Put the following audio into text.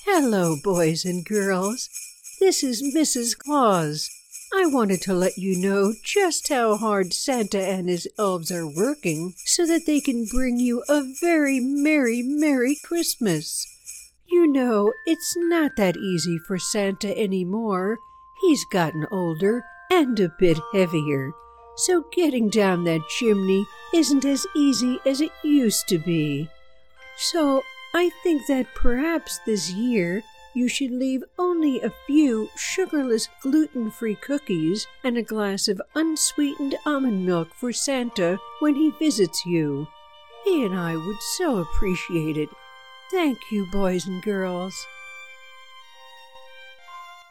Hello, boys and girls. This is Mrs. Claus. I wanted to let you know just how hard Santa and his elves are working so that they can bring you a very Merry Christmas. You know, it's not that easy for Santa anymore. He's gotten older and a bit heavier, so getting down that chimney isn't as easy as it used to be. So I think that perhaps this year you should leave only a few sugarless, gluten-free cookies and a glass of unsweetened almond milk for Santa when he visits you. He and I would so appreciate it. Thank you, boys and girls.